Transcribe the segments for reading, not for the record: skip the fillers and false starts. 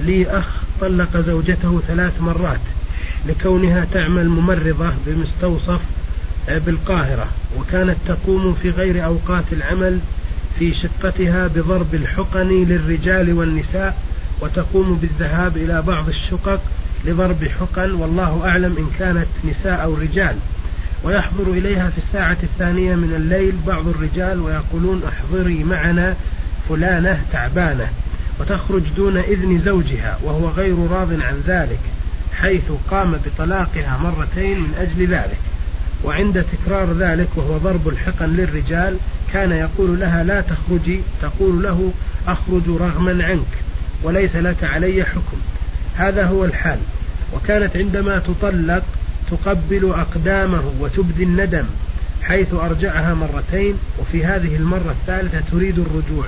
لي أخ طلق زوجته 3 مرات لكونها تعمل ممرضة بمستوصف بالقاهرة، وكانت تقوم في غير أوقات العمل في شقتها بضرب الحقن للرجال والنساء، وتقوم بالذهاب إلى بعض الشقق لضرب حقن، والله أعلم إن كانت نساء أو رجال، ويحضر إليها في الساعة 2 من الليل بعض الرجال ويقولون احضري معنا فلانة تعبانة، وتخرج دون إذن زوجها وهو غير راض عن ذلك، حيث قام بطلاقها 2 مرات من أجل ذلك. وعند تكرار ذلك وهو ضرب الحقن للرجال كان يقول لها لا تخرجي، تقول له أخرج رغما عنك وليس لك علي حكم. هذا هو الحال. وكانت عندما تطلق تقبل أقدامه وتبدي الندم، حيث أرجعها 2 مرات، وفي هذه المرة الثالثة تريد الرجوع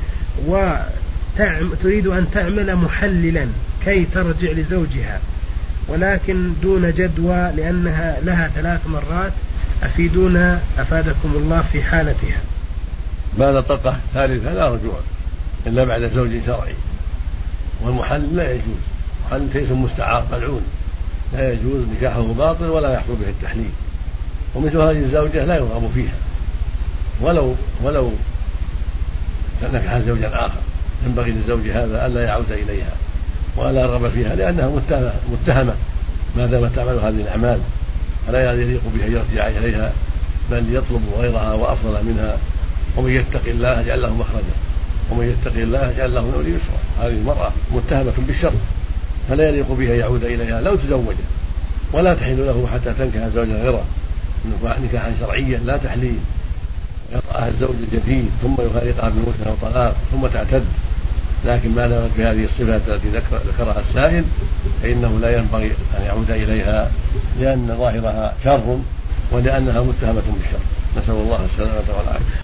وتريد أن تعمل محللا كي ترجع لزوجها، ولكن دون جدوى لأنها لها 3 مرات. أفيدونا أفادكم الله في حالتها. بعد طلقة ثالثة لا رجوع إلا بعد زوج شرعي، والمحل لا يجوز، محل تيس مستعار ملعون لا يجوز، نكاحه باطل ولا يحصل به التحليل. ومثل هذه الزوجة لا يرغب فيها ولو نكح زوجا آخر، ينبغي للزوج هذا ألا يعود إليها ولا يرغب فيها، لأنها متهمة ما دامت تعمل هذه الأعمال، فلا يليق بها يرجع إليها، بل يطلب غيرها وأفضل منها. ومن يتق الله يجعل له مخرجا ومن يتق الله يجعل له من أمره يسرا. هذه المرأة متهمة بالشر، فلا يليق بها يعود إليها لو تزوج، ولا تحل له حتى تنكح زوجا غيره نكاحا شرعيا لا تحليل، ويطأها الزوج الجديد ثم يفارقها بموت أو طلاق ثم تعتد. لكن ما دامت بهذه الصفات التي ذكرها السائل فإنه لا ينبغي أن يعود إليها، لأن ظاهرها شر ولأنها متهمة بالشر. نسأل الله السلامة والعافية.